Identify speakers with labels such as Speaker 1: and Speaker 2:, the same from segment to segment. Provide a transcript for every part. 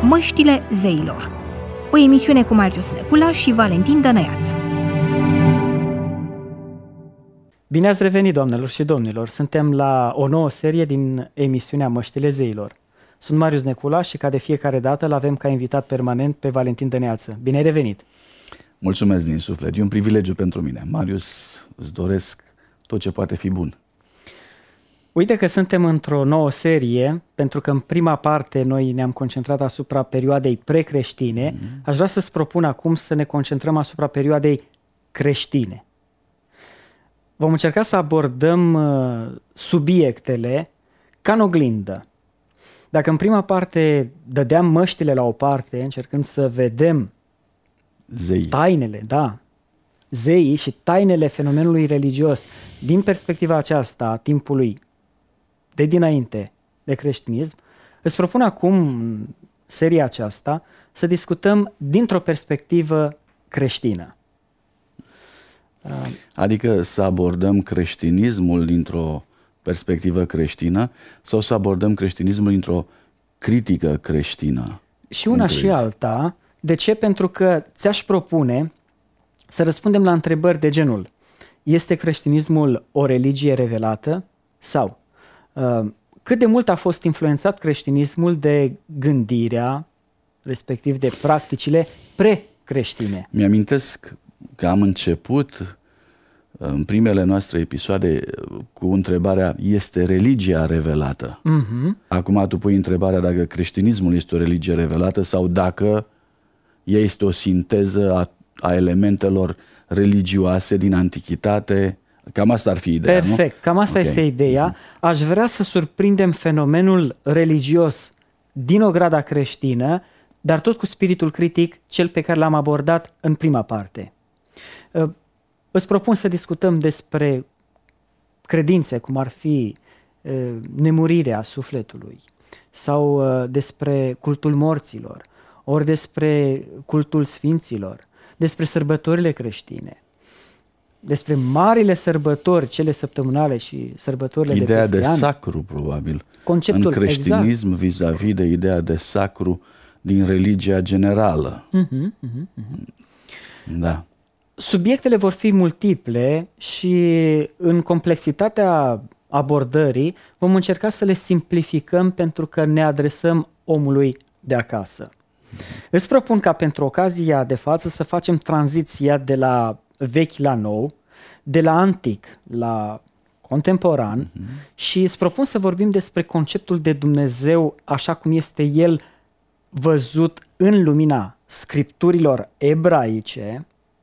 Speaker 1: Măștile zeilor. O emisiune cu Marius Necula și Valentin Dănăiaț.
Speaker 2: Bine ați revenit, doamnelor și domnilor! Suntem la o nouă serie din emisiunea Măștile zeilor. Sunt Marius Necula și ca de fiecare dată l-avem ca invitat permanent pe Valentin Dănăiață. Bine ai revenit!
Speaker 3: Mulțumesc din suflet, e un privilegiu pentru mine. Marius, îți doresc tot ce poate fi bun.
Speaker 2: Uite că suntem într-o nouă serie, pentru că în prima parte noi ne-am concentrat asupra perioadei precreștine. Aș vrea să-ți propun acum să ne concentrăm asupra perioadei creștine. Vom încerca să abordăm subiectele ca în oglindă. Dacă în prima parte dădeam măștile la o parte, încercând să vedem tainele, zeii și tainele fenomenului religios din perspectiva aceasta a timpului de dinainte de creștinism, îți propun acum, în seria aceasta, să discutăm dintr-o perspectivă creștină.
Speaker 3: Adică să abordăm creștinismul dintr-o perspectivă creștină sau să abordăm creștinismul dintr-o critică creștină?
Speaker 2: Și una și alta. De ce? Pentru că ți-aș propune să răspundem la întrebări de genul: este creștinismul o religie revelată? Sau cât de mult a fost influențat creștinismul de gândirea, respectiv de practicile pre-creștine?
Speaker 3: Mi-amintesc că am început în primele noastre episoade cu întrebarea: este religia revelată? Acum tu pui întrebarea dacă creștinismul este o religie revelată sau dacă ea este o sinteză a elementelor religioase din antichitate. Cam asta ar fi ideea,
Speaker 2: Perfect,
Speaker 3: nu?
Speaker 2: Cam asta este ideea. Aș vrea să surprindem fenomenul religios din ograda creștină, dar tot cu spiritul critic, cel pe care l-am abordat în prima parte. Îți propun să discutăm despre credințe, cum ar fi nemurirea sufletului, sau despre cultul morților, ori despre cultul sfinților, despre sărbătorile creștine, despre marile sărbători, cele săptămânale și sărbătorile de peste ani.
Speaker 3: Ideea de sacru, probabil.
Speaker 2: Conceptul,
Speaker 3: în creștinism,
Speaker 2: exact,
Speaker 3: vis-a-vis de ideea de sacru din religia generală. Da.
Speaker 2: Subiectele vor fi multiple și în complexitatea abordării vom încerca să le simplificăm pentru că ne adresăm omului de acasă. Îți propun ca pentru ocazia de față să facem tranziția de la vechi la nou, de la antic la contemporan și îți propun să vorbim despre conceptul de Dumnezeu așa cum este el văzut în lumina scripturilor ebraice,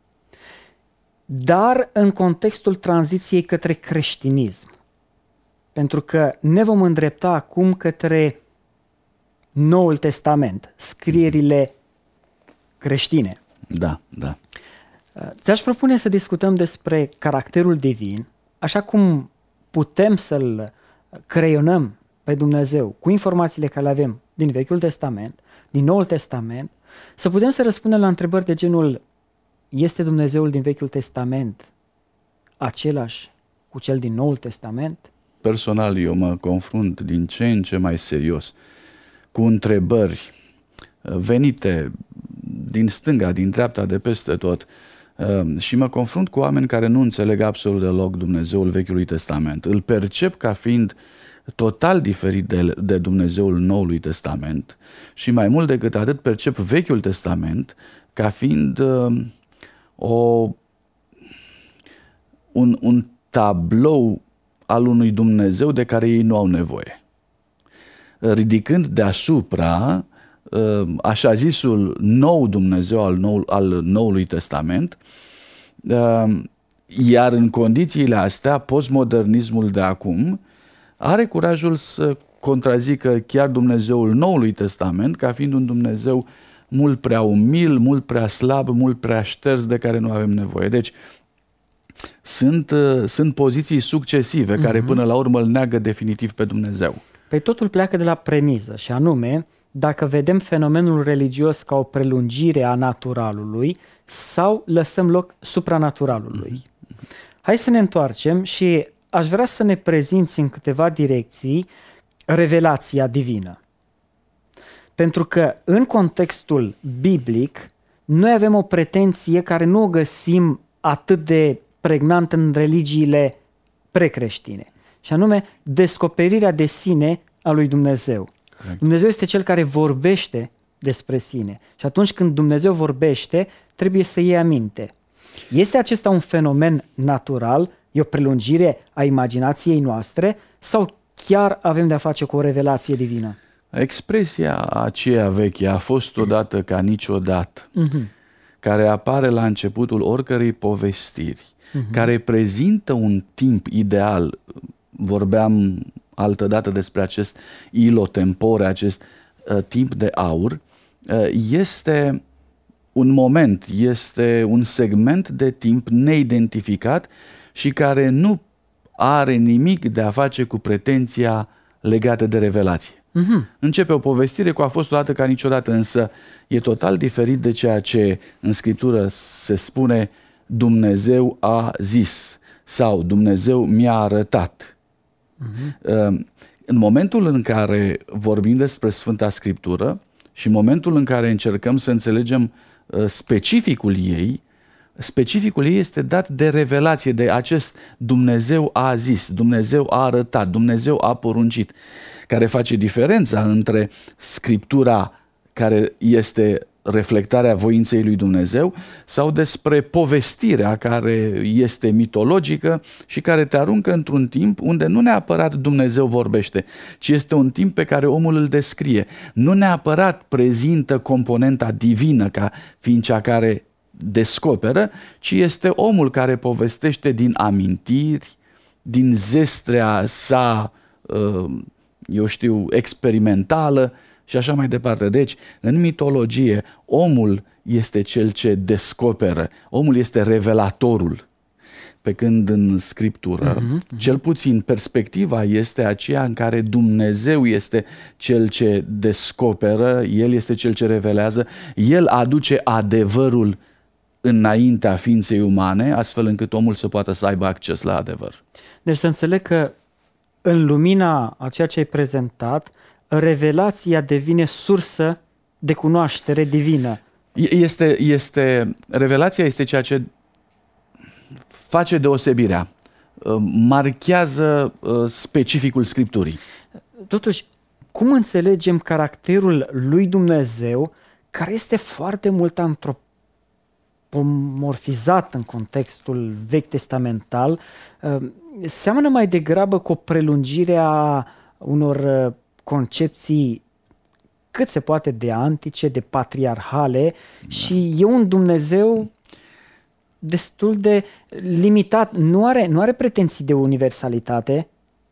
Speaker 2: dar în contextul tranziției către creștinism. Pentru că ne vom îndrepta acum către Noul Testament, scrierile creștine.
Speaker 3: Da.
Speaker 2: Ți-aș propune să discutăm despre caracterul divin, așa cum putem să-L creionăm pe Dumnezeu cu informațiile care le avem din Vechiul Testament, din Noul Testament, să putem să răspundem la întrebări de genul: este Dumnezeul din Vechiul Testament același cu cel din Noul Testament?
Speaker 3: Personal, eu mă confrunt din ce în ce mai serios cu întrebări venite din stânga, din dreapta, de peste tot, și mă confrunt cu oameni care nu înțeleg absolut deloc Dumnezeul Vechiului Testament. Îl percep ca fiind total diferit de Dumnezeul Noului Testament și mai mult decât atât percep Vechiul Testament ca fiind un tablou al unui Dumnezeu de care ei nu au nevoie, ridicând deasupra așa zisul nou Dumnezeu al Noului Testament, iar în condițiile astea postmodernismul de acum are curajul să contrazică chiar Dumnezeul Noului Testament ca fiind un Dumnezeu mult prea umil, mult prea slab, mult prea șters, de care nu avem nevoie. Deci sunt poziții succesive care până la urmă îl neagă definitiv pe Dumnezeu.
Speaker 2: Păi totul pleacă de la premiză și anume dacă vedem fenomenul religios ca o prelungire a naturalului sau lăsăm loc supranaturalului. Hai să ne întoarcem și aș vrea să ne prezinți în câteva direcții revelația divină. Pentru că în contextul biblic noi avem o pretenție care nu o găsim atât de pregnant în religiile precreștine, și anume descoperirea de sine a lui Dumnezeu.
Speaker 3: Corect.
Speaker 2: Dumnezeu este cel care vorbește despre sine și atunci când Dumnezeu vorbește, trebuie să iei aminte. Este acesta un fenomen natural, e o prelungire a imaginației noastre sau chiar avem de-a face cu o revelație divină?
Speaker 3: Expresia aceea veche, a fost odată ca niciodată, care apare la începutul oricărei povestiri, care prezintă un timp ideal. Vorbeam altădată despre acest ilotempore, acest timp de aur. Este un moment, este un segment de timp neidentificat și care nu are nimic de a face cu pretenția legată de revelație. Începe o povestire cu a fost odată ca niciodată, însă e total diferit de ceea ce în Scriptură se spune Dumnezeu a zis sau Dumnezeu mi-a arătat. În momentul în care vorbim despre Sfânta Scriptură și în momentul în care încercăm să înțelegem specificul ei este dat de revelație, de acest Dumnezeu a zis, Dumnezeu a arătat, Dumnezeu a poruncit, care face diferența între Scriptura care este reflectarea voinței lui Dumnezeu sau despre povestirea care este mitologică și care te aruncă într-un timp unde nu neapărat Dumnezeu vorbește, ci este un timp pe care omul îl descrie. Nu neapărat prezintă componenta divină ca fiind cea care descoperă, ci este omul care povestește din amintiri, din zestrea sa, experimentală și așa mai departe. Deci, în mitologie, omul este cel ce descoperă, omul este revelatorul. Pe când în Scriptură, cel puțin perspectiva este aceea în care Dumnezeu este cel ce descoperă, El este cel ce revelează, El aduce adevărul înaintea ființei umane, astfel încât omul să poată să aibă acces la adevăr.
Speaker 2: Deci să înțeleg că în lumina a ceea ce ai prezentat, revelația devine sursă de cunoaștere divină.
Speaker 3: Revelația este ceea ce face deosebirea, marchează specificul Scripturii.
Speaker 2: Totuși, cum înțelegem caracterul lui Dumnezeu, care este foarte mult antropomorfizat în contextul vechi testamental, seamănă mai degrabă cu o prelungire a unor concepții cât se poate de antice, de patriarhale, și e un Dumnezeu destul de limitat, nu are pretenții de universalitate,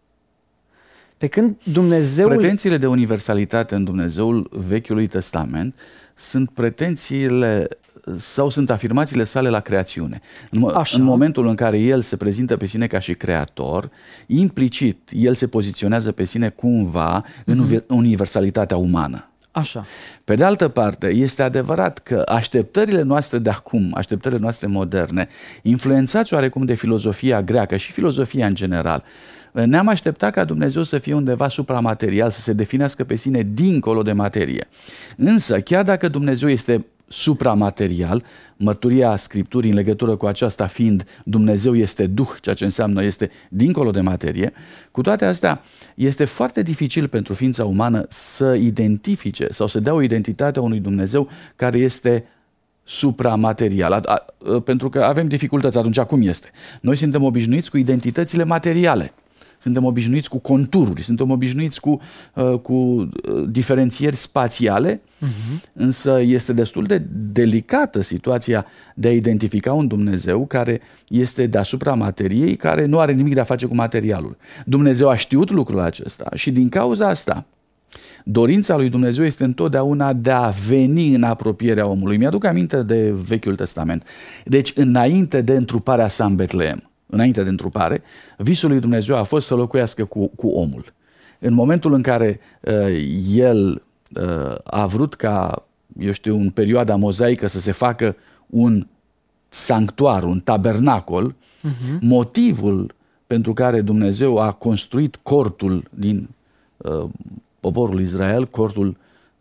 Speaker 2: pe când Dumnezeul...
Speaker 3: Pretențiile de universalitate în Dumnezeul Vechiului Testament sunt pretențiile sau sunt afirmațiile sale la creațiune. În momentul în care El se prezintă pe sine ca și creator, implicit El se poziționează pe sine cumva în universalitatea umană.
Speaker 2: Așa.
Speaker 3: Pe de altă parte, este adevărat că așteptările noastre de acum, așteptările noastre moderne, influențați oarecum de filozofia greacă și filozofia în general, ne-am așteptat ca Dumnezeu să fie undeva supramaterial, să se definească pe sine dincolo de materie. Însă, chiar dacă Dumnezeu este supramaterial, mărturia Scripturii în legătură cu aceasta fiind Dumnezeu este Duh, ceea ce înseamnă este dincolo de materie, cu toate astea este foarte dificil pentru ființa umană să identifice sau să dea o identitate a unui Dumnezeu care este supramaterial, pentru că avem dificultăți. Atunci cum este? Noi suntem obișnuiți cu identitățile materiale. Suntem obișnuiți cu contururi, suntem obișnuiți cu diferențieri spațiale, însă este destul de delicată situația de a identifica un Dumnezeu care este deasupra materiei, care nu are nimic de a face cu materialul. Dumnezeu a știut lucrul acesta și din cauza asta dorința lui Dumnezeu este întotdeauna de a veni în apropierea omului. Mi-aduc aminte de Vechiul Testament. Deci înainte de întruparea sa în Betleem, înainte de întrupare, visul lui Dumnezeu a fost să locuiască cu omul. În momentul în care el a vrut ca, în perioada mozaică să se facă un sanctuar, un tabernacol, motivul pentru care Dumnezeu a construit cortul din poporul Israel, cortul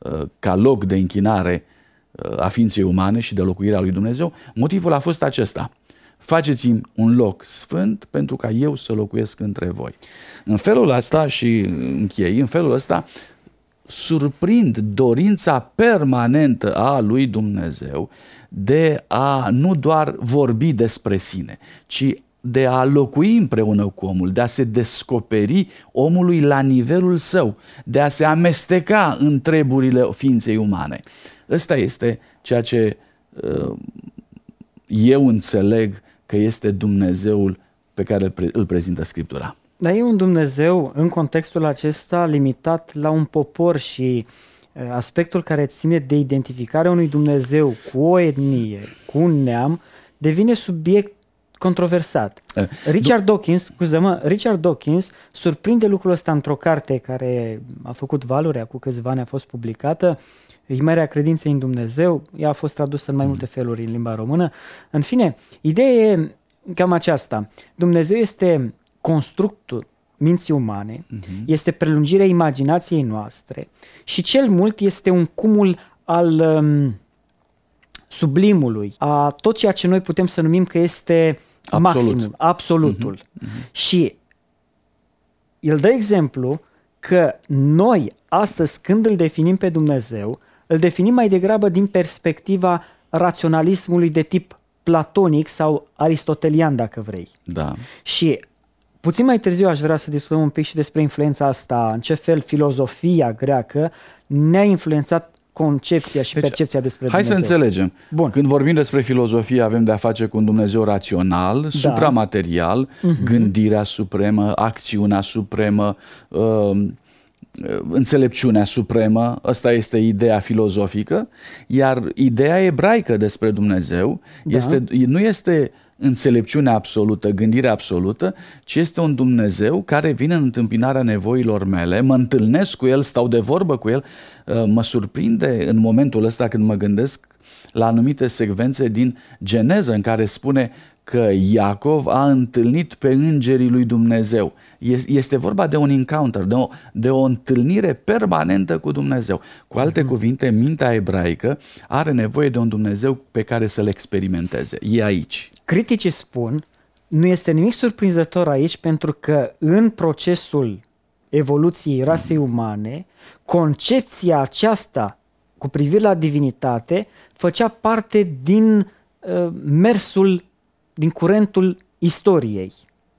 Speaker 3: ca loc de închinare a ființei umane și de locuirea lui Dumnezeu, motivul a fost acesta. Faceți-mi un loc sfânt pentru ca eu să locuiesc între voi. În felul ăsta, și închei, în felul ăsta surprind dorința permanentă a lui Dumnezeu de a nu doar vorbi despre sine, ci de a locui împreună cu omul, de a se descoperi omului la nivelul său, de a se amesteca în treburile ființei umane. Ăsta este ceea ce eu înțeleg că este Dumnezeul pe care îl prezintă Scriptura.
Speaker 2: Dar e un Dumnezeu, în contextul acesta, limitat la un popor și aspectul care ține de identificarea unui Dumnezeu cu o etnie, cu un neam, devine subiect controversat. Richard Dawkins surprinde lucrul ăsta într-o carte care a făcut valuri, acum câțiva ani a fost publicată, Imerea credinței în Dumnezeu. Ea a fost tradusă în mai multe feluri în limba română. În fine, ideea e cam aceasta. Dumnezeu este constructul minții umane, este prelungirea imaginației noastre și cel mult este un cumul al sublimului, a tot ceea ce noi putem să numim că este maximul, absolutul. Și el dă exemplu că noi astăzi, când îl definim pe Dumnezeu, îl definim mai degrabă din perspectiva raționalismului de tip platonic sau aristotelian, dacă vrei.
Speaker 3: Da.
Speaker 2: Și puțin mai târziu aș vrea să discutăm un pic și despre influența asta, în ce fel filozofia greacă ne-a influențat concepția și percepția despre Dumnezeu.
Speaker 3: Hai să înțelegem.
Speaker 2: Bun.
Speaker 3: Când vorbim despre filozofie, avem de-a face cu un Dumnezeu rațional, supramaterial, gândirea supremă, acțiunea supremă, înțelepciunea supremă. Asta este ideea filozofică, iar ideea ebraică despre Dumnezeu nu este înțelepciunea absolută, gândirea absolută, ci este un Dumnezeu care vine în întâmpinarea nevoilor mele, mă întâlnesc cu El, stau de vorbă cu El. Mă surprinde în momentul ăsta când mă gândesc la anumite secvențe din Geneză în care spune că Iacov a întâlnit pe îngerii lui Dumnezeu. Este vorba de un encounter, de o întâlnire permanentă cu Dumnezeu. Cu alte cuvinte, mintea ebraică are nevoie de un Dumnezeu pe care să-l experimenteze. E aici.
Speaker 2: Criticii spun, nu este nimic surprinzător aici, pentru că în procesul evoluției rasei umane, concepția aceasta cu privire la divinitate făcea parte din mersul, din curentul istoriei.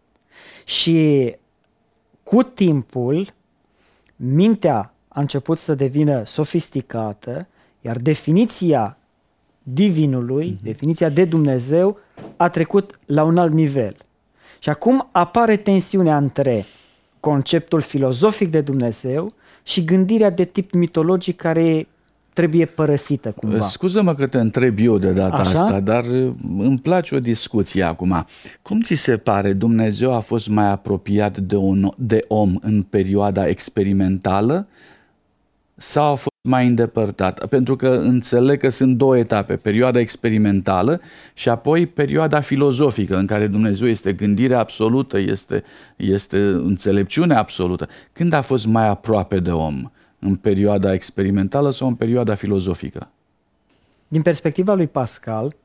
Speaker 2: Și cu timpul, mintea a început să devină sofisticată, iar definiția divinului, definiția de Dumnezeu, a trecut la un alt nivel. Și acum apare tensiunea între conceptul filozofic de Dumnezeu și gândirea de tip mitologic care trebuie părăsită cumva.
Speaker 3: Scuză-mă că te întreb eu de data asta, dar îmi place o discuție acum. Cum ți se pare, Dumnezeu a fost mai apropiat de om în perioada experimentală sau a fost mai îndepărtat? Pentru că înțeleg că sunt două etape, perioada experimentală și apoi perioada filozofică, în care Dumnezeu este gândirea absolută, este înțelepciunea absolută. Când a fost mai aproape de om? În perioada experimentală sau în perioada filozofică?
Speaker 2: Din perspectiva lui Pascal,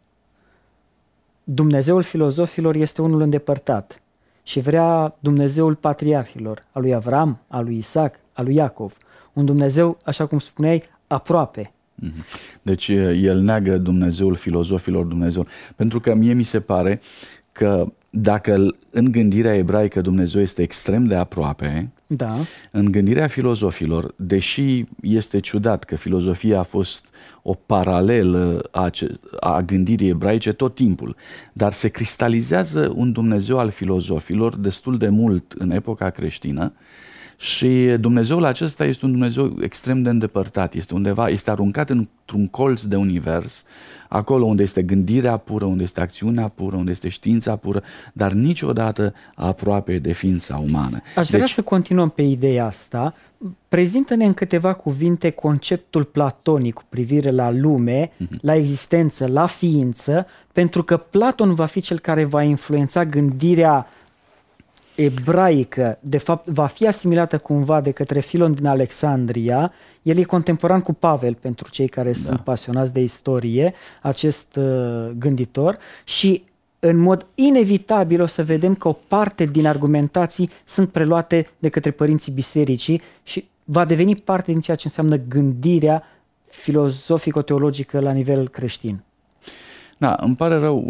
Speaker 2: Dumnezeul filozofilor este unul îndepărtat și vrea Dumnezeul patriarhilor, al lui Avram, al lui Isaac, al lui Iacov. Un Dumnezeu, așa cum spuneai, aproape.
Speaker 3: Deci el neagă Dumnezeul filozofilor, Dumnezeul. Pentru că mie mi se pare că dacă în gândirea ebraică Dumnezeu este extrem de aproape, în gândirea filozofilor, deși este ciudat că filozofia a fost o paralelă a gândirii ebraice tot timpul, dar se cristalizează un Dumnezeu al filozofilor destul de mult în epoca creștină. Și Dumnezeul acesta este un Dumnezeu extrem de îndepărtat, este aruncat într-un colț de univers, acolo unde este gândirea pură, unde este acțiunea pură, unde este știința pură, dar niciodată aproape de ființa umană.
Speaker 2: Aș vrea să continuăm pe ideea asta. Prezintă-ne în câteva cuvinte conceptul platonic cu privire la lume, la existență, la ființă, pentru că Platon va fi cel care va influența gândirea ebraică, de fapt, va fi asimilată cumva de către Filon din Alexandria. El e contemporan cu Pavel, pentru cei care sunt pasionați de istorie, acest gânditor, și în mod inevitabil o să vedem că o parte din argumentații sunt preluate de către părinții bisericii și va deveni parte din ceea ce înseamnă gândirea filozofico-teologică la nivel creștin.
Speaker 3: Da, îmi pare rău,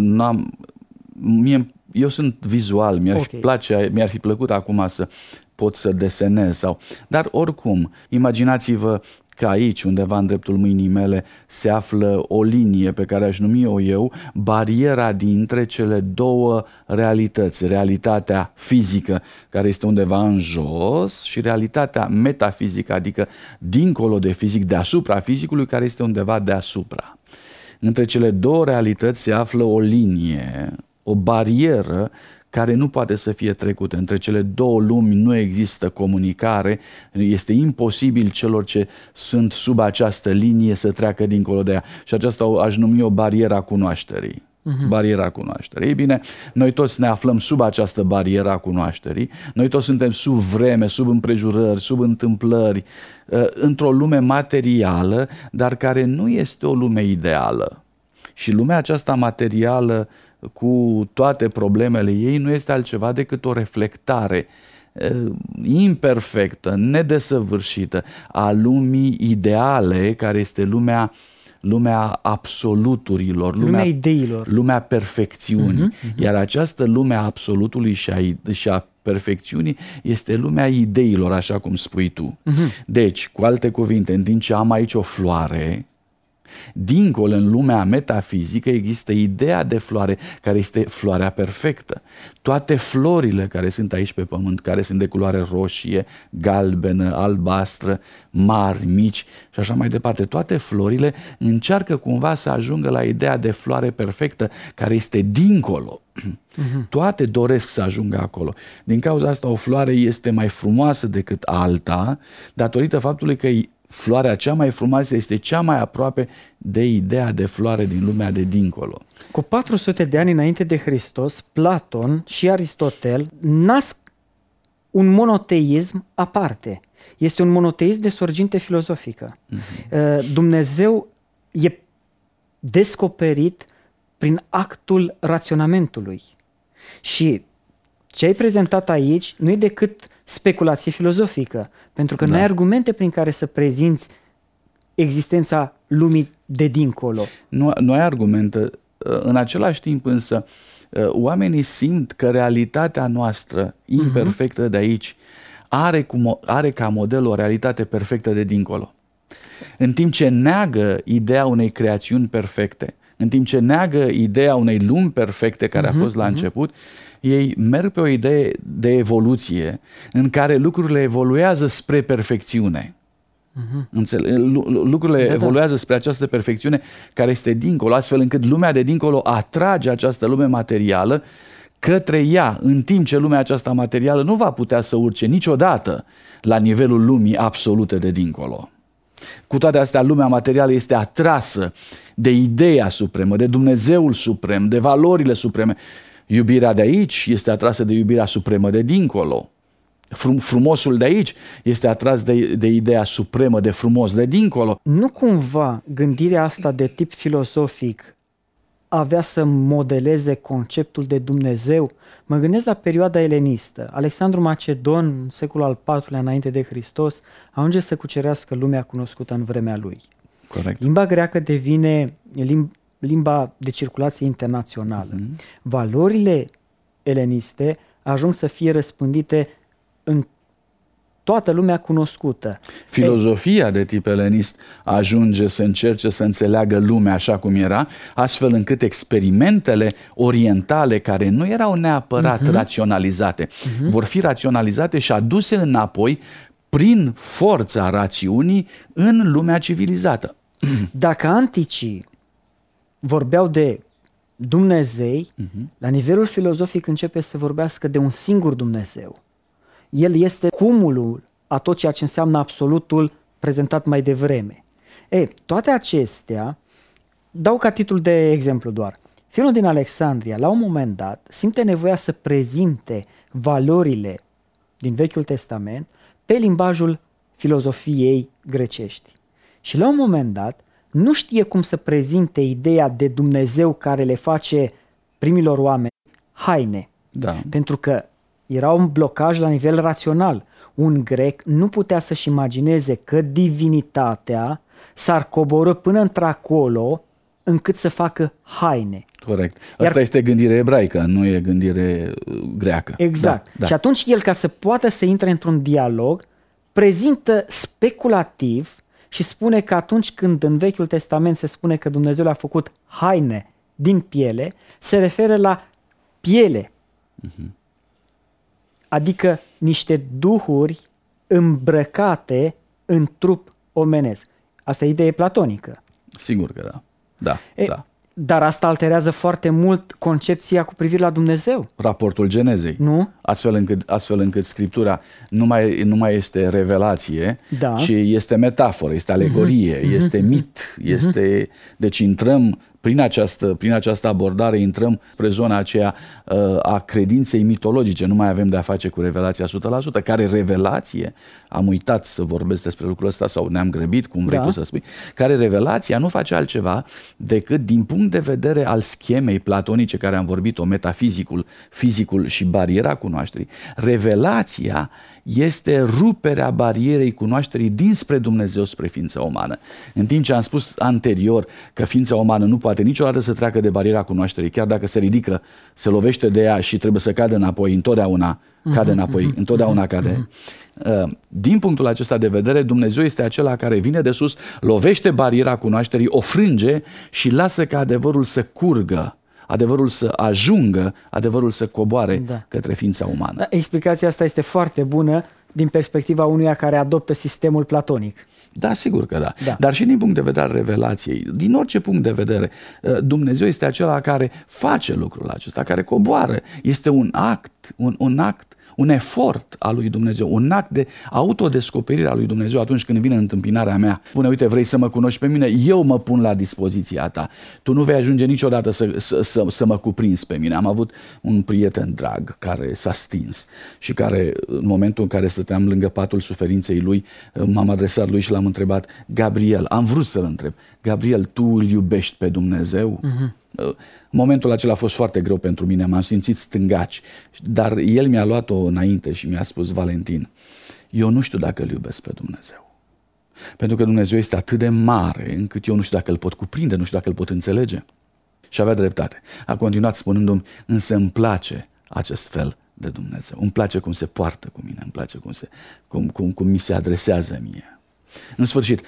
Speaker 3: eu sunt vizual, mi-ar fi plăcut acum să pot să desenez dar oricum, imaginați-vă că aici, undeva în dreptul mâinii mele, se află o linie pe care aș numi-o eu bariera dintre cele două realități. Realitatea fizică, care este undeva în jos, și realitatea metafizică, adică dincolo de fizic, deasupra fizicului, care este undeva deasupra. Între cele două realități se află o linie, o barieră care nu poate să fie trecută. Între cele două lumi nu există comunicare, este imposibil celor ce sunt sub această linie să treacă dincolo de ea. Și aceasta aș numi o barieră a cunoașterii. Bariera cunoașterii. Ei bine, noi toți ne aflăm sub această barieră a cunoașterii, noi toți suntem sub vreme, sub împrejurări, sub întâmplări, într-o lume materială, dar care nu este o lume ideală. Și lumea aceasta materială, cu toate problemele ei, nu este altceva decât o reflectare imperfectă, nedesăvârșită a lumii ideale, care este lumea absoluturilor,
Speaker 2: lumea ideilor,
Speaker 3: lumea perfecțiunii. Iar această lume a absolutului și a perfecțiunii este lumea ideilor, așa cum spui tu. Deci, cu alte cuvinte, în timp ce am aici o floare, dincolo, în lumea metafizică, există ideea de floare, care este floarea perfectă. Toate florile care sunt aici pe pământ, care sunt de culoare roșie, galbenă, albastră, mari, mici și așa mai departe, toate florile încearcă cumva să ajungă la ideea de floare perfectă, care este dincolo. Toate doresc să ajungă acolo. Din cauza asta, o floare este mai frumoasă decât alta, datorită faptului că floarea cea mai frumoasă este cea mai aproape de ideea de floare din lumea de dincolo.
Speaker 2: Cu 400 de ani înainte de Hristos, Platon și Aristotel nasc un monoteism aparte. Este un monoteism de sorginte filozofică. Dumnezeu e descoperit prin actul raționamentului. Și ce ai prezentat aici nu e decât speculație filozofică, pentru că nu ai argumente prin care să prezinți existența lumii de dincolo.
Speaker 3: Nu ai argumente. În același timp însă, oamenii simt că realitatea noastră imperfectă de aici are ca model o realitate perfectă de dincolo. În timp ce neagă ideea unei creațiuni perfecte, în timp ce neagă ideea unei lumi perfecte care a fost la început, ei merg pe o idee de evoluție în care lucrurile evoluează spre perfecțiune. Lucrurile evoluează spre această perfecțiune care este dincolo, astfel încât lumea de dincolo atrage această lume materială către ea, în timp ce lumea aceasta materială nu va putea să urce niciodată la nivelul lumii absolute de dincolo. Cu toate astea, lumea materială este atrasă de ideea supremă, de Dumnezeul suprem, de valorile supreme. Iubirea de aici este atrasă de iubirea supremă de dincolo. Frumosul de aici este atras de ideea supremă de frumos de dincolo.
Speaker 2: Nu cumva gândirea asta de tip filozofic avea să modeleze conceptul de Dumnezeu? Mă gândesc la perioada elenistă. Alexandru Macedon, în secolul al IV-lea înainte de Hristos, ajunge să cucerească lumea cunoscută în vremea lui.
Speaker 3: Corect.
Speaker 2: Limba greacă devine limba de circulație internațională. Valorile eleniste ajung să fie răspândite în toată lumea cunoscută.
Speaker 3: Filozofia de tip elenist ajunge să încerce să înțeleagă lumea așa cum era, astfel încât experimentele orientale, care nu erau neapărat raționalizate, vor fi raționalizate și aduse înapoi prin forța rațiunii în lumea civilizată.
Speaker 2: Dacă anticii vorbeau de Dumnezei, la nivelul filozofic începe să vorbească de un singur Dumnezeu. El este cumulul a tot ceea ce înseamnă absolutul prezentat mai devreme. Toate acestea, dau ca titlu de exemplu doar. Filon din Alexandria, la un moment dat, simte nevoia să prezinte valorile din Vechiul Testament pe limbajul filozofiei grecești. Și la un moment dat nu știe cum să prezinte ideea de Dumnezeu care le face primilor oameni haine.
Speaker 3: Da.
Speaker 2: Pentru că era un blocaj la nivel rațional. Un grec nu putea să-și imagineze că divinitatea s-ar coborî până într-acolo încât să facă haine.
Speaker 3: Corect. Asta este gândire ebraică, nu e gândire greacă.
Speaker 2: Exact.
Speaker 3: Da.
Speaker 2: Și atunci el, ca să poată să intre într-un dialog, prezintă speculativ și spune că atunci când în Vechiul Testament se spune că Dumnezeu le-a făcut haine din piele, se referă la piele. Adică niște duhuri îmbrăcate în trup omenesc. Asta e idee platonică.
Speaker 3: Sigur că da. Da, da.
Speaker 2: Dar asta alterează foarte mult concepția cu privire la Dumnezeu.
Speaker 3: Raportul Genezei.
Speaker 2: Nu?
Speaker 3: Astfel încât Scriptura nu mai este revelație,
Speaker 2: Da.
Speaker 3: ci este metaforă, este alegorie, este mit. Deci intrăm prin această abordare, intrăm spre zona aceea a credinței mitologice. Nu mai avem de a face cu revelația 100%. Care revelație, am uitat să vorbesc despre lucrul ăsta sau ne-am grăbit, cum vrei tu să spui, care revelația nu face altceva decât din punct de vedere al schemei platonice care am vorbit-o, fizicul și bariera cunoașterii. Revelația este ruperea barierei cunoașterii dinspre Dumnezeu spre ființa umană. În timp ce am spus anterior că ființa umană nu poate niciodată să treacă de bariera cunoașterii, chiar dacă se ridică, se lovește de ea și trebuie să cadă înapoi, întotdeauna cade înapoi, întotdeauna cade. Din punctul acesta de vedere, Dumnezeu este acela care vine de sus, lovește bariera cunoașterii, o frânge și lasă ca adevărul să curgă, adevărul să ajungă, adevărul să coboare către ființa umană.
Speaker 2: Da, explicația asta este foarte bună din perspectiva unuia care adoptă sistemul platonic.
Speaker 3: Da, sigur că da. Dar și din punct de vedere al revelației, din orice punct de vedere, Dumnezeu este acela care face lucrul acesta, care coboară. Este un act, un efort al lui Dumnezeu, un act de autodescoperire a lui Dumnezeu atunci când vine în întâmpinarea mea. Spune, uite, vrei să mă cunoști pe mine? Eu mă pun la dispoziția ta. Tu nu vei ajunge niciodată să mă cuprinzi pe mine. Am avut un prieten drag care s-a stins și care, în momentul în care stăteam lângă patul suferinței lui, m-am adresat lui și l-am întrebat, Gabriel, am vrut să-l întreb, Gabriel, tu îl iubești pe Dumnezeu? Momentul acela a fost foarte greu pentru mine, m-am simțit stângaci, dar el mi-a luat-o înainte și mi-a spus, Valentin, eu nu știu dacă îl iubesc pe Dumnezeu. Pentru că Dumnezeu este atât de mare încât eu nu știu dacă îl pot cuprinde, nu știu dacă îl pot înțelege. Și avea dreptate. A continuat spunându-mi, însă îmi place acest fel de Dumnezeu. Îmi place cum se poartă cu mine, îmi place cum mi se adresează mie. În sfârșit,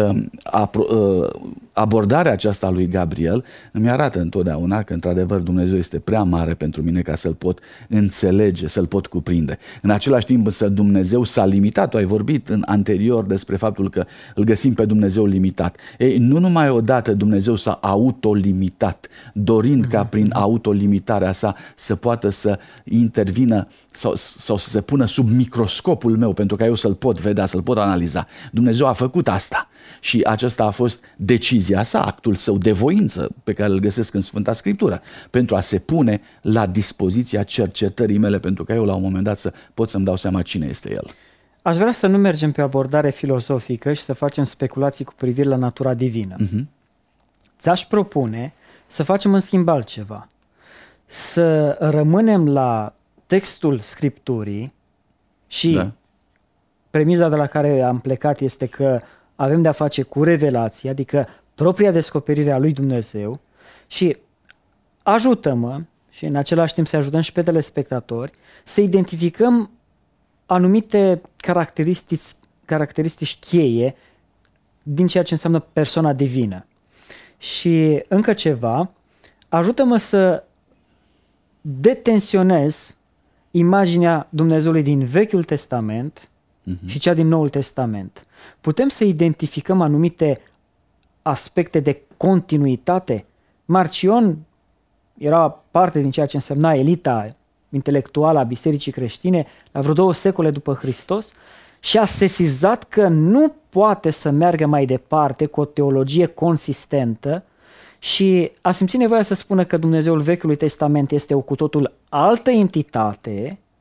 Speaker 3: abordarea aceasta a lui Gabriel îmi arată întotdeauna că într-adevăr Dumnezeu este prea mare pentru mine ca să-l pot înțelege, să-l pot cuprinde. În același timp însă Dumnezeu s-a limitat. Tu ai vorbit anterior despre faptul că îl găsim pe Dumnezeu limitat. Ei, nu numai odată Dumnezeu s-a autolimitat, dorind ca prin autolimitarea sa să poată să intervină sau să se pună sub microscopul meu pentru ca eu să-l pot vedea, să-l pot analiza. Dumnezeu a făcut asta și aceasta a fost decizia sa, actul său de voință pe care îl găsesc în Sfânta Scriptură, pentru a se pune la dispoziția cercetării mele, pentru că eu la un moment dat să pot să-mi dau seama cine este El.
Speaker 2: Aș vrea să nu mergem pe o abordare filozofică și să facem speculații cu privire la natura divină. Ți-aș propune să facem în schimb altceva. Să rămânem la textul Scripturii și premiza de la care am plecat este că avem de a face cu revelație, adică propria descoperire a lui Dumnezeu, și ajută-mă și în același timp să ajutăm și pe telespectatori să identificăm anumite caracteristici cheie din ceea ce înseamnă persoana divină. Și încă ceva, ajută-mă să detensionez imaginea Dumnezeului din Vechiul Testament și cea din Noul Testament. Putem să identificăm anumite aspecte de continuitate. Marcion era parte din ceea ce însemna elita intelectuală a bisericii creștine la vreo 2 secole după Hristos și a sesizat că nu poate să meargă mai departe cu o teologie consistentă și a simțit nevoia să spună că Dumnezeul Vechiului Testament este o cu totul altă entitate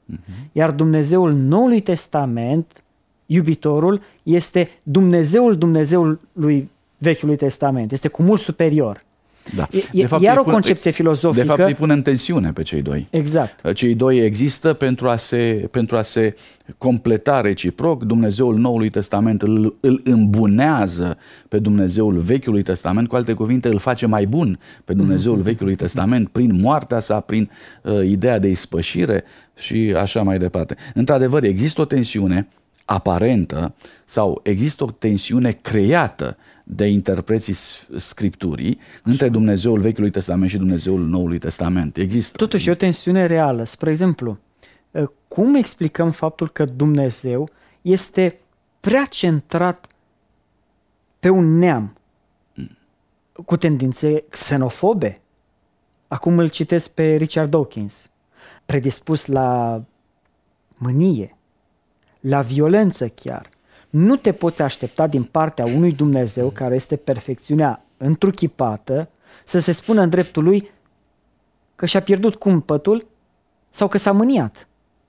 Speaker 2: Iar Dumnezeul Noului Testament, iubitorul, este Dumnezeul lui Vechiului Testament. Este cu mult superior.
Speaker 3: Da.
Speaker 2: Iar o concepție filozofică.
Speaker 3: De fapt îi pune în tensiune pe cei doi.
Speaker 2: Exact.
Speaker 3: Cei doi există pentru a se completa reciproc. Dumnezeul Noului Testament îl îmbunează pe Dumnezeul Vechiului Testament, cu alte cuvinte îl face mai bun pe Dumnezeul Vechiului Testament prin moartea sa, prin ideea de ispășire și așa mai departe. Într-adevăr, există o tensiune aparentă sau există o tensiune creată de interpreții Scripturii între Dumnezeul Vechiului Testament și Dumnezeul Noului Testament. Există.
Speaker 2: Totuși, e o tensiune reală. Spre exemplu, cum explicăm faptul că Dumnezeu este prea centrat pe un neam cu tendințe xenofobe? Acum îl citesc pe Richard Dawkins, predispus la mânie, la violență chiar. Nu te poți aștepta din partea unui Dumnezeu care este perfecțiunea întruchipată să se spună în dreptul lui că și-a pierdut cumpătul sau că s-a mâniat.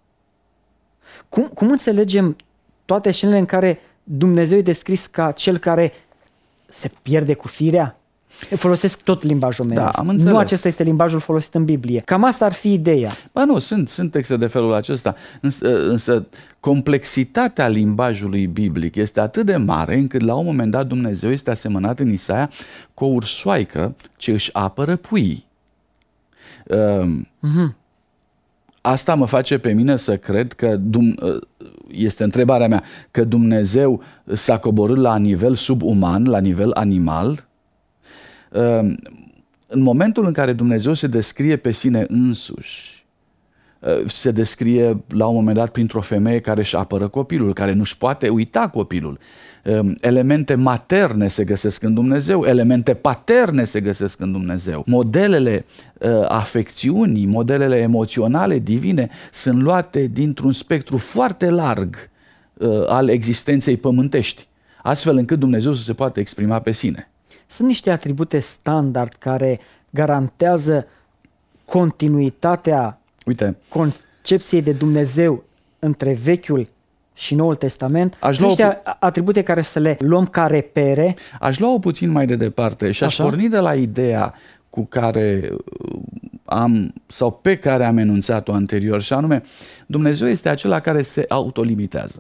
Speaker 2: Cum înțelegem toate scenele în care Dumnezeu e descris ca cel care se pierde cu firea? Folosesc tot limbajul omenesc.
Speaker 3: Da, am înțeles.
Speaker 2: Nu acesta este limbajul folosit în Biblie. Cam asta ar fi ideea.
Speaker 3: Ba nu, sunt texte de felul acesta, însă complexitatea limbajului biblic este atât de mare încât la un moment dat Dumnezeu este asemănat în Isaia cu o ursoaică ce își apără puii. Asta mă face pe mine să cred că, este întrebarea mea, că Dumnezeu s-a coborât la nivel subuman, la nivel animal. În momentul în care Dumnezeu se descrie pe sine însuși, se descrie la un moment dat printr-o femeie care își apără copilul, care nu-și poate uita copilul. Elemente materne se găsesc în Dumnezeu, elemente paterne se găsesc în Dumnezeu. Modelele afecțiunii, modelele emoționale divine sunt luate dintr-un spectru foarte larg al existenței pământești, astfel încât Dumnezeu să se poată exprima pe sine.
Speaker 2: Sunt niște atribute standard care garantează continuitatea concepției de Dumnezeu între Vechiul și Noul Testament. Sunt niște atribute care să le luăm ca repere.
Speaker 3: Aș lua-o puțin mai de departe și aș porni de la ideea cu care sau pe care am enunțat-o anterior, și anume, Dumnezeu este acela care se autolimitează.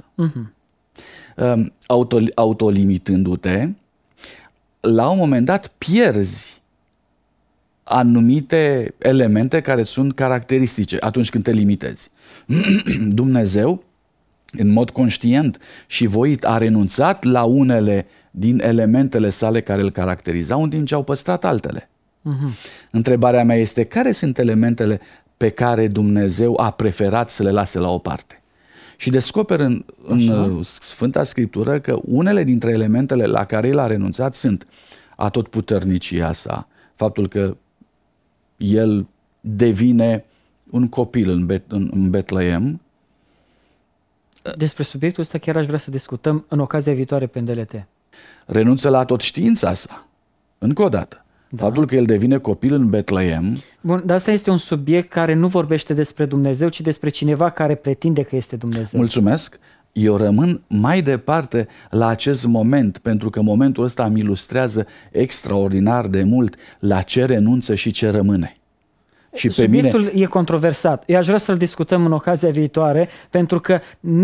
Speaker 3: Autolimitându-te, la un moment dat pierzi anumite elemente care sunt caracteristice atunci când te limitezi. Dumnezeu, în mod conștient și voit, a renunțat la unele din elementele sale care îl caracterizau, în timp ce au păstrat altele. Întrebarea mea este, care sunt elementele pe care Dumnezeu a preferat să le lase la o parte? Și descoper în Sfânta Scriptură că unele dintre elementele la care el a renunțat sunt atotputernicia sa, faptul că el devine un copil în Betleem.
Speaker 2: Despre subiectul ăsta chiar aș vrea să discutăm în ocazia viitoare pe NDLT.
Speaker 3: Renunță la tot știința sa, încă o dată. Faptul că el devine copil în Betleem.
Speaker 2: Bun, dar asta este un subiect care nu vorbește despre Dumnezeu, ci despre cineva care pretinde că este Dumnezeu.
Speaker 3: Mulțumesc. Eu rămân mai departe la acest moment, pentru că momentul ăsta îmi ilustrează extraordinar de mult la ce renunță și ce rămâne. Și
Speaker 2: subiectul e controversat. Eu aș vrea să-l discutăm în ocazia viitoare, pentru că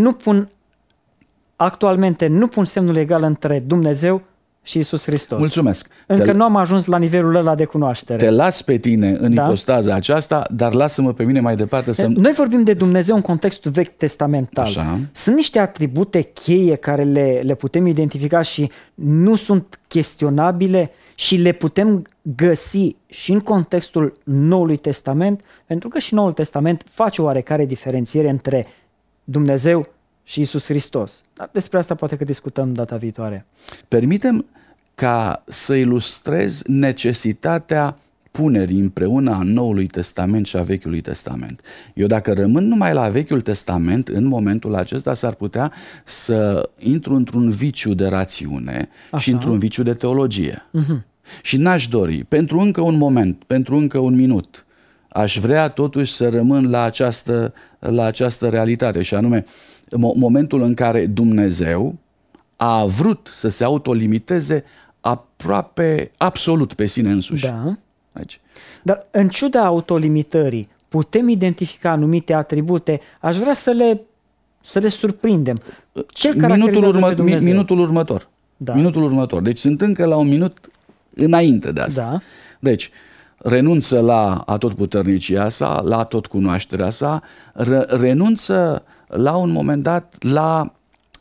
Speaker 2: actualmente nu pun semnul egal între Dumnezeu și Iisus Hristos.
Speaker 3: Mulțumesc.
Speaker 2: Încă nu am ajuns la nivelul ăla de cunoaștere.
Speaker 3: Te las pe tine în ipostaza aceasta, dar lasă-mă pe mine mai departe să...
Speaker 2: Noi vorbim de Dumnezeu în contextul vechi testamental.
Speaker 3: Așa.
Speaker 2: Sunt niște atribute cheie care le putem identifica și nu sunt chestionabile și le putem găsi și în contextul Noului Testament, pentru că și Noul Testament face o oarecare diferențiere între Dumnezeu și Iisus Hristos. Dar despre asta poate că discutăm data viitoare.
Speaker 3: Permitem ca să ilustrez necesitatea punerii împreună a Noului Testament și a Vechiului Testament. Eu dacă rămân numai la Vechiul Testament, în momentul acesta s-ar putea să intru într-un viciu de rațiune și într-un viciu de teologie. Și n-aș dori, pentru încă un moment, pentru încă un minut, aș vrea totuși să rămân la această realitate, și anume momentul în care Dumnezeu a vrut să se autolimiteze aproape absolut pe sine însuși.
Speaker 2: Da.
Speaker 3: Aici.
Speaker 2: Dar în ciuda autolimitării, putem identifica anumite atribute. Aș vrea să le surprindem. Ce caracterizează pe Dumnezeu?
Speaker 3: Minutul următor.
Speaker 2: Da.
Speaker 3: Minutul următor. Deci sunt încă la un minut înainte de asta.
Speaker 2: Da.
Speaker 3: Deci, renunță la atotputernicia sa, la atotcunoașterea sa, renunță la un moment dat la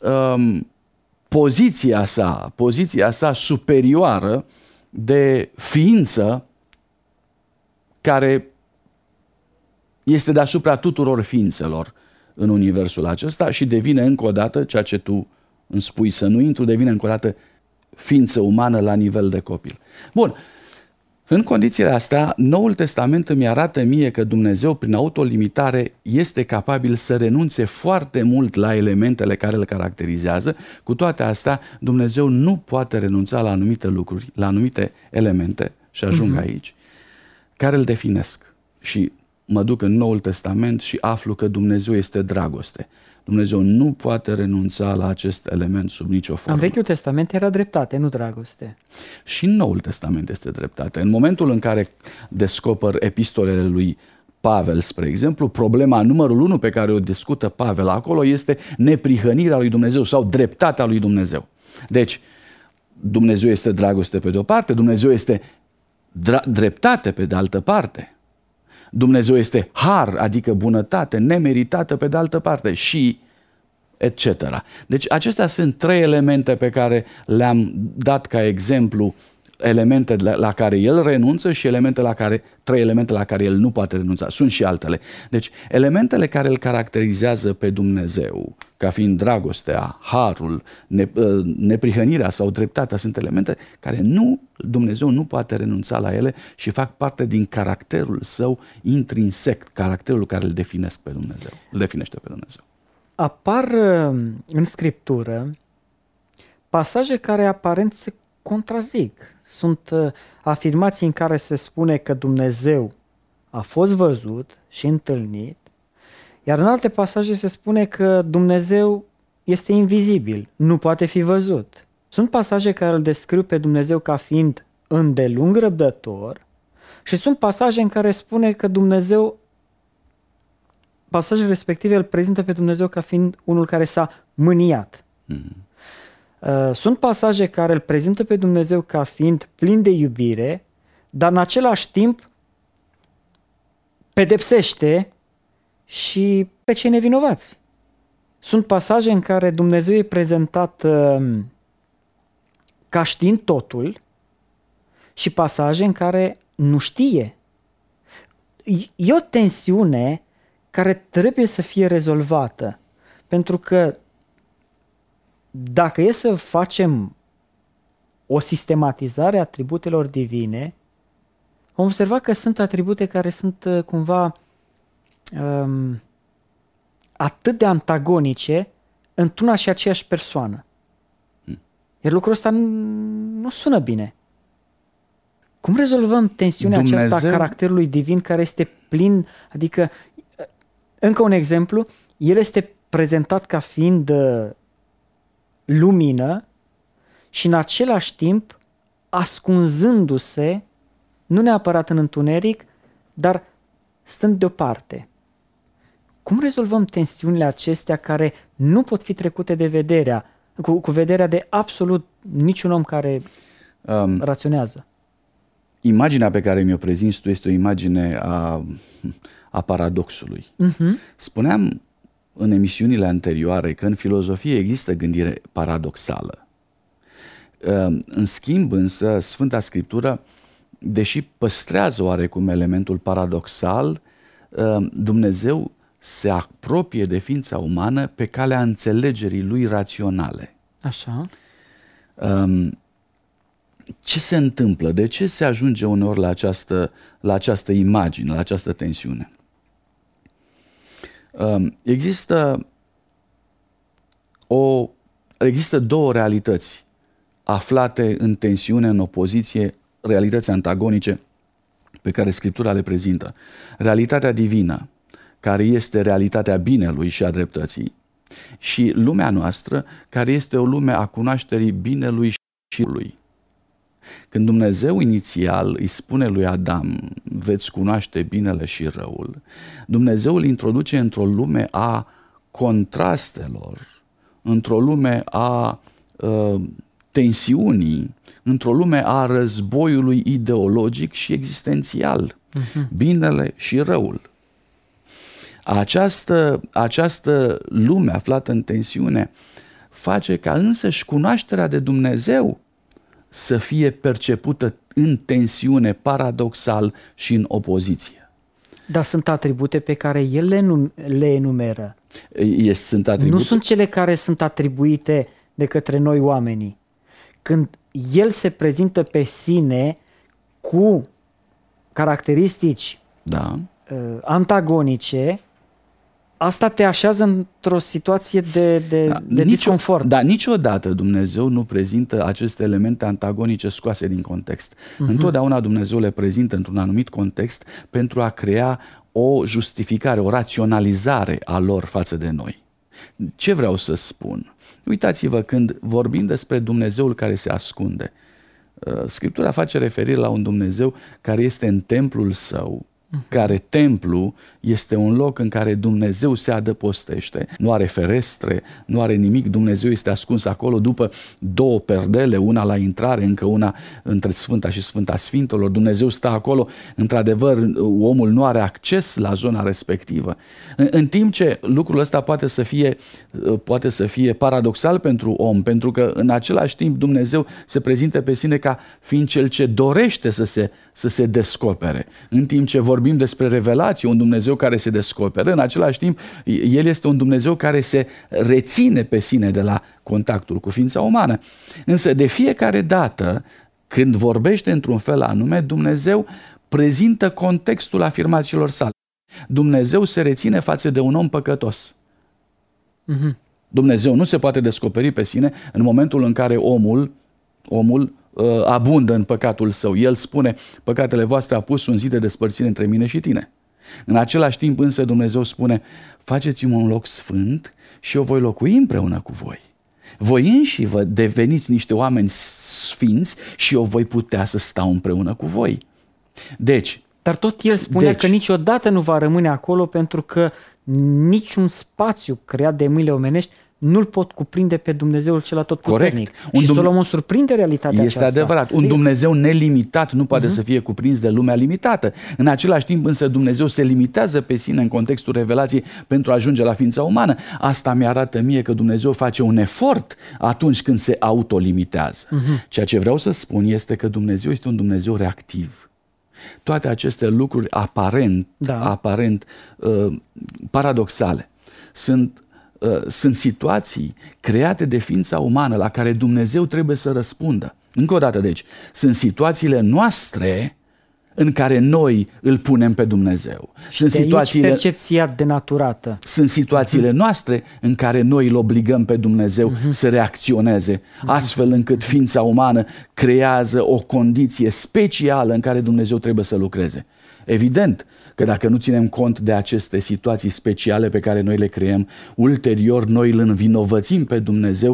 Speaker 3: poziția sa superioară de ființă care este deasupra tuturor ființelor în universul acesta și devine încă o dată, ceea ce tu îmi spui să nu intru, devine încă o dată ființă umană la nivel de copil. Bun, în condițiile astea, Noul Testament îmi arată mie că Dumnezeu, prin autolimitare, este capabil să renunțe foarte mult la elementele care îl caracterizează. Cu toate astea, Dumnezeu nu poate renunța la anumite lucruri, la anumite elemente, și ajung aici, care îl definesc. Și mă duc în Noul Testament și aflu că Dumnezeu este dragoste. Dumnezeu nu poate renunța la acest element sub nicio formă.
Speaker 2: În Vechiul Testament era dreptate, nu dragoste.
Speaker 3: Și în Noul Testament este dreptate. În momentul în care descoper epistolele lui Pavel, spre exemplu, problema numărul 1 pe care o discută Pavel acolo este neprihănirea lui Dumnezeu sau dreptatea lui Dumnezeu. Deci, Dumnezeu este dragoste pe de-o parte, Dumnezeu este dreptate pe de altă parte. Dumnezeu este har, adică bunătate nemeritată pe de altă parte și etc. Deci acestea sunt trei elemente pe care le-am dat ca exemplu, elemente la care el renunță și trei elemente la care el nu poate renunța. Sunt și altele. Deci elementele care îl caracterizează pe Dumnezeu ca fiind dragostea, harul, neprihănirea sau dreptatea sunt elemente care Dumnezeu nu poate renunța la ele și fac parte din caracterul său intrinsec, caracterul care îl definește pe Dumnezeu.
Speaker 2: Apar în Scriptură pasaje care aparent se contrazic. Sunt afirmații în care se spune că Dumnezeu a fost văzut și întâlnit, iar în alte pasaje se spune că Dumnezeu este invizibil, nu poate fi văzut. Sunt pasaje care îl descriu pe Dumnezeu ca fiind îndelung răbdător și sunt pasaje în care spune că pasajele respective îl prezintă pe Dumnezeu ca fiind unul care s-a mâniat. Sunt pasaje care îl prezintă pe Dumnezeu ca fiind plin de iubire, dar în același timp pedepsește și pe cei nevinovați. Sunt pasaje în care Dumnezeu e prezentat ca știind totul și pasaje în care nu știe. E o tensiune care trebuie să fie rezolvată, pentru că dacă e să facem o sistematizare a atributelor divine, vom observa că sunt atribute care sunt cumva atât de antagonice într-una și aceeași persoană. Iar lucrul ăsta nu sună bine. Cum rezolvăm tensiunea aceasta a caracterului divin care este plin, adică, încă un exemplu, el este prezentat ca fiind lumină și în același timp ascunzându-se, nu neapărat în întuneric, dar stând deoparte. Cum rezolvăm tensiunile acestea care nu pot fi trecute de vederea, cu vederea de absolut niciun om care raționează?
Speaker 3: Imaginea pe care mi-o prezinți tu este o imagine a paradoxului. Spuneam în emisiunile anterioare că în filozofie există gândire paradoxală. În schimb însă Sfânta Scriptură, deși păstrează oarecum elementul paradoxal, Dumnezeu se apropie de ființa umană pe calea înțelegerii lui raționale.
Speaker 2: Așa.
Speaker 3: Ce se întâmplă? De ce se ajunge uneori la această imagine, la această tensiune? Există două realități aflate în tensiune, în opoziție, realități antagonice pe care Scriptura le prezintă, realitatea divină, care este realitatea binelui și a dreptății, și lumea noastră, care este o lume a cunoașterii binelui și lui. Când Dumnezeu inițial îi spune lui Adam, veți cunoaște binele și răul, Dumnezeu îl introduce într-o lume a contrastelor, într-o lume a tensiunii, într-o lume a războiului ideologic și existențial, binele și răul. Această lume aflată în tensiune face ca însăși cunoașterea de Dumnezeu să fie percepută în tensiune, paradoxal și în opoziție.
Speaker 2: Dar sunt atribute pe care El le enumeră.
Speaker 3: Sunt atribute.
Speaker 2: Nu sunt cele care sunt atribuite de către noi oamenii. Când El se prezintă pe sine cu caracteristici antagonice, asta te așează într-o situație de disconfort.
Speaker 3: Dar niciodată Dumnezeu nu prezintă aceste elemente antagonice scoase din context. Întotdeauna Dumnezeu le prezintă într-un anumit context pentru a crea o justificare, o raționalizare a lor față de noi. Ce vreau să spun? Uitați-vă, când vorbim despre Dumnezeul care se ascunde, Scriptura face referire la un Dumnezeu care este în templul său, care templu este un loc în care Dumnezeu se adăpostește, nu are ferestre, nu are nimic, Dumnezeu este ascuns acolo după două perdele, una la intrare, încă una între Sfânta și Sfânta Sfintelor. Dumnezeu stă acolo, într-adevăr, omul nu are acces la zona respectivă. În timp ce lucrul ăsta poate să fie paradoxal pentru om, pentru că în același timp Dumnezeu se prezintă pe sine ca fiind cel ce dorește să se descopere. În timp ce vorbim despre revelație, un Dumnezeu care se descoperă, în același timp El este un Dumnezeu care se reține pe sine de la contactul cu ființa umană. Însă de fiecare dată când vorbește într-un fel anume, Dumnezeu prezintă contextul afirmațiilor sale. Dumnezeu se reține față de un om păcătos. Dumnezeu nu se poate descoperi pe sine în momentul în care omul abundă în păcatul său. El spune, păcatele voastre a pus un zid de despărțire între mine și tine. În același timp însă Dumnezeu spune, faceți-mă un loc sfânt și eu voi locui împreună cu voi. Voi înși vă deveniți niște oameni sfinți și eu voi putea să stau împreună cu voi.
Speaker 2: Dar tot El spunea că niciodată nu va rămâne acolo, pentru că niciun spațiu creat de mâinile omenești nu-L pot cuprinde pe Dumnezeul cel atotputernic. Și Solomon surprinde realitatea aceasta.
Speaker 3: Este adevărat. Un Dumnezeu nelimitat nu poate să fie cuprins de lumea limitată. În același timp însă Dumnezeu se limitează pe sine în contextul revelației pentru a ajunge la ființa umană. Asta mi-arată mie că Dumnezeu face un efort atunci când se autolimitează. Ceea ce vreau să spun este că Dumnezeu este un Dumnezeu reactiv. Toate aceste lucruri aparent paradoxale sunt situații create de ființa umană la care Dumnezeu trebuie să răspundă. Încă o dată, deci, sunt situațiile noastre în care noi îl punem pe Dumnezeu.
Speaker 2: Sunt situațiile, percepția denaturată.
Speaker 3: Sunt situațiile noastre în care noi îl obligăm pe Dumnezeu să reacționeze, astfel încât ființa umană creează o condiție specială în care Dumnezeu trebuie să lucreze. Evident că dacă nu ținem cont de aceste situații speciale pe care noi le creăm, ulterior noi îl învinovățim pe Dumnezeu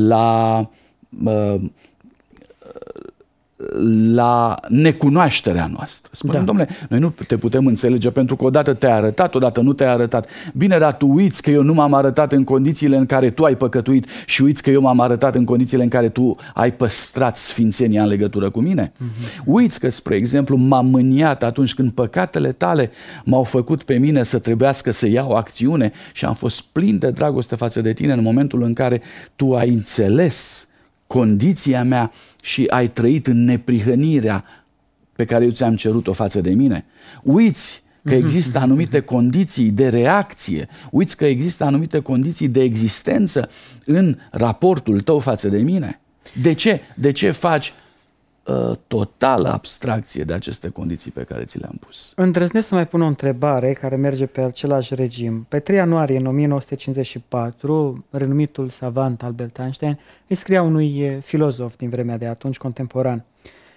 Speaker 3: la necunoașterea noastră. Spunem, domnule, noi nu te putem înțelege pentru că odată te-ai arătat, odată nu te-ai arătat. Bine, dar tu uiți că eu nu m-am arătat în condițiile în care tu ai păcătuit și uiți că eu m-am arătat în condițiile în care tu ai păstrat sfințenia în legătură cu mine. Uiți că, spre exemplu, m-am mâniat atunci când păcatele tale m-au făcut pe mine să trebuiască să iau acțiune și am fost plin de dragoste față de tine în momentul în care tu ai înțeles condiția mea și ai trăit în neprihănirea pe care eu ți-am cerut-o față de mine. Uiți că există anumite condiții de reacție, uiți că există anumite condiții de existență în raportul tău față de mine. De ce? De ce faci totală abstracție de aceste condiții pe care ți le-am pus?
Speaker 2: Îndrăznesc să mai pun o întrebare care merge pe același regim. Pe 3 ianuarie în 1954, renumitul savant Albert Einstein îi scria unui filozof din vremea de atunci, contemporan: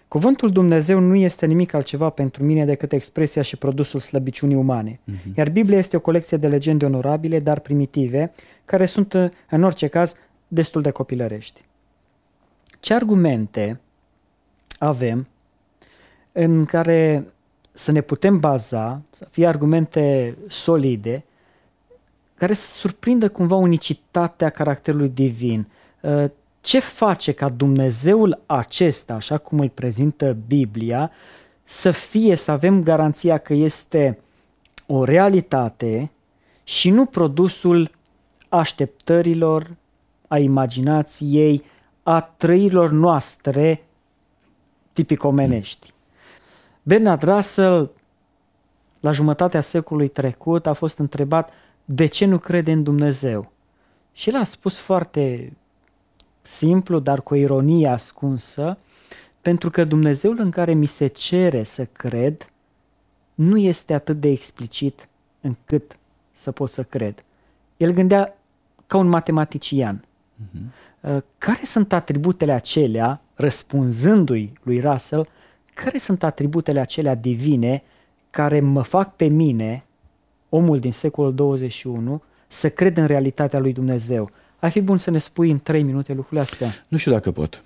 Speaker 2: Cuvântul Dumnezeu nu este nimic altceva pentru mine decât expresia și produsul slăbiciunii umane. Iar Biblia este o colecție de legende onorabile, dar primitive, care sunt, în orice caz, destul de copilărești. Ce argumente avem în care să ne putem baza, să fie argumente solide, care să surprindă cumva unicitatea caracterului divin? Ce face ca Dumnezeul acesta, așa cum îl prezintă Biblia, să avem garanția că este o realitate și nu produsul așteptărilor, a imaginației, a trăirilor noastre tipic omenești? Bernard Russell, la jumătatea secolului trecut, a fost întrebat de ce nu crede în Dumnezeu. Și el a spus foarte simplu, dar cu o ironie ascunsă, pentru că Dumnezeul în care mi se cere să cred nu este atât de explicit încât să pot să cred. El gândea ca un matematician. Care sunt atributele acelea, răspunzându-i lui Russell, care sunt atributele acelea divine care mă fac pe mine, omul din secolul 21, să cred în realitatea lui Dumnezeu? Ar fi bun să ne spui în 3 minute lucrurile astea.
Speaker 3: Nu știu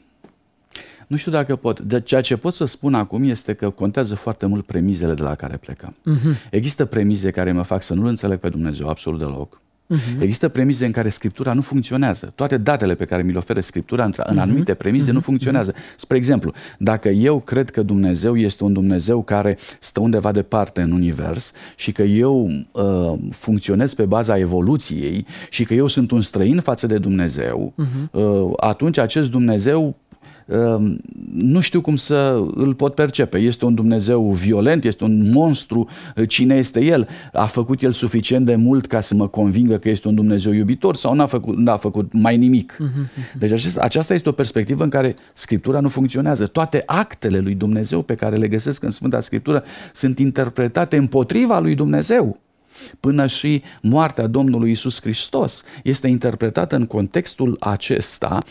Speaker 3: dacă pot. Dar ceea ce pot să spun acum este că contează foarte mult premizele de la care plecăm. Există premize care mă fac să nu-L înțeleg pe Dumnezeu absolut deloc. Există premize în care Scriptura nu funcționează. Toate datele pe care mi le oferă Scriptura în anumite premize nu funcționează. Spre exemplu, dacă eu cred că Dumnezeu este un Dumnezeu care stă undeva departe în univers și că eu funcționez pe baza evoluției și că eu sunt un străin față de Dumnezeu, atunci acest Dumnezeu nu știu cum să îl pot percepe. Este un Dumnezeu violent, este un monstru. Cine este El? A făcut El suficient de mult ca să mă convingă că este un Dumnezeu iubitor sau n-a făcut mai nimic? Deci aceasta este o perspectivă în care Scriptura nu funcționează. Toate actele lui Dumnezeu pe care le găsesc în Sfânta Scriptură sunt interpretate împotriva lui Dumnezeu. Până și moartea Domnului Iisus Hristos este interpretată în contextul acesta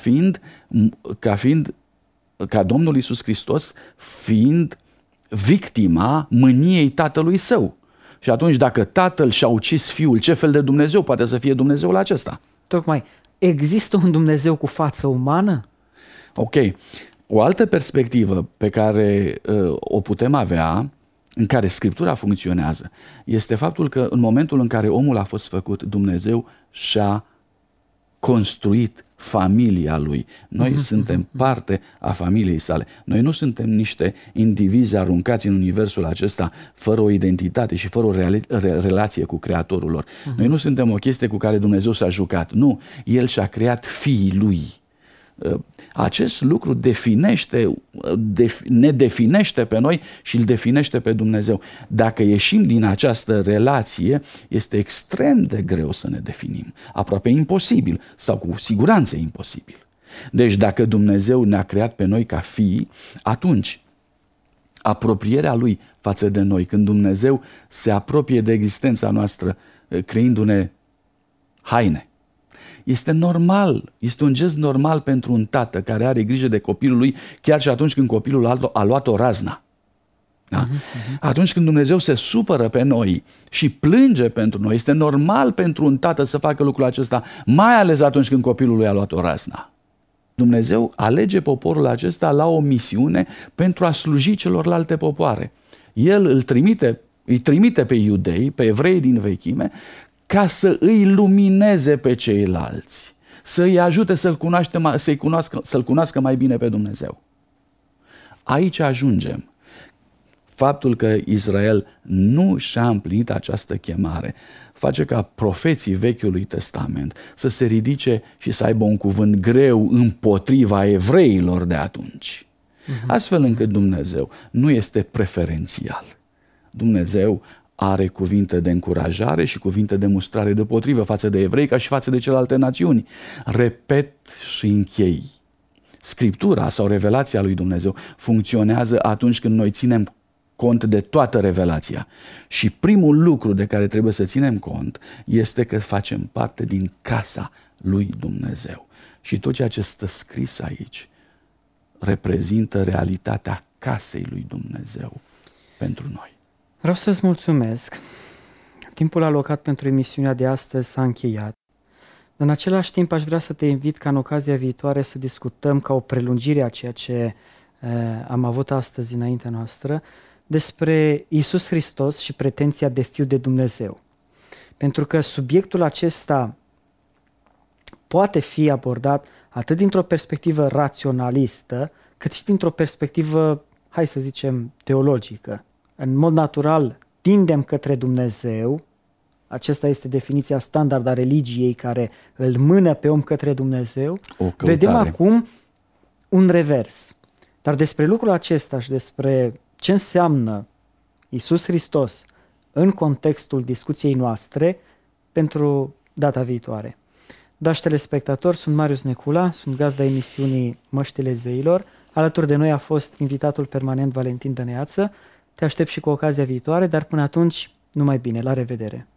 Speaker 3: ca Domnul Iisus Hristos fiind victima mâniei tatălui său. Și atunci dacă tatăl și-a ucis fiul, ce fel de Dumnezeu poate să fie Dumnezeul acesta?
Speaker 2: Tocmai, există un Dumnezeu cu față umană?
Speaker 3: Ok. O altă perspectivă pe care o putem avea, în care Scriptura funcționează, este faptul că în momentul în care omul a fost făcut, Dumnezeu și-a construit familia lui. Noi suntem parte a familiei sale. Noi nu suntem niște indivizi aruncați în universul acesta fără o identitate și fără o relație cu Creatorul lor. Noi nu suntem o chestie cu care Dumnezeu s-a jucat. Nu, El și-a creat fiii lui. Acest lucru ne definește pe noi și îl definește pe Dumnezeu. Dacă ieșim din această relație, este extrem de greu să ne definim. Aproape imposibil sau cu siguranță imposibil. Deci dacă Dumnezeu ne-a creat pe noi ca fii, atunci apropierea Lui față de noi, când Dumnezeu se apropie de existența noastră, creându-ne haine, este normal, este un gest normal pentru un tată care are grijă de copilul lui, chiar și atunci când copilul a luat o razna. Da? Atunci când Dumnezeu se supără pe noi și plânge pentru noi, este normal pentru un tată să facă lucrul acesta, mai ales atunci când copilul lui a luat o razna. Dumnezeu alege poporul acesta la o misiune pentru a sluji celorlalte popoare. El îi trimite pe iudei, pe evrei din vechime, ca să îi lumineze pe ceilalți, să îi ajute să-L cunoască mai bine pe Dumnezeu. Aici ajungem. Faptul că Israel nu și-a împlinit această chemare face ca profeții Vechiului Testament să se ridice și să aibă un cuvânt greu împotriva evreilor de atunci. Astfel încât Dumnezeu nu este preferențial. Dumnezeu are cuvinte de încurajare și cuvinte de mustrare deopotrivă față de evrei ca și față de celelalte națiuni. Repet și închei. Scriptura sau revelația lui Dumnezeu funcționează atunci când noi ținem cont de toată revelația. Și primul lucru de care trebuie să ținem cont este că facem parte din casa lui Dumnezeu. Și tot ceea ce stă scris aici reprezintă realitatea casei lui Dumnezeu pentru noi.
Speaker 2: Vreau să-ți mulțumesc. Timpul alocat pentru emisiunea de astăzi s-a încheiat. În același timp aș vrea să te invit ca în ocazia viitoare să discutăm ca o prelungire a ceea ce am avut astăzi înaintea noastră despre Iisus Hristos și pretenția de Fiu de Dumnezeu. Pentru că subiectul acesta poate fi abordat atât dintr-o perspectivă raționalistă, cât și dintr-o perspectivă, hai să zicem, teologică. În mod natural, tindem către Dumnezeu, acesta este definiția standard a religiei care îl mână pe om către Dumnezeu. Vedem acum un revers. Dar despre lucrul acesta și despre ce înseamnă Iisus Hristos în contextul discuției noastre pentru data viitoare. Dragi telespectatori, sunt Marius Necula, sunt gazda emisiunii Măștile Zeilor. Alături de noi a fost invitatul permanent Valentin Dăneață. Te aștept și cu ocazia viitoare, dar până atunci, numai bine, la revedere!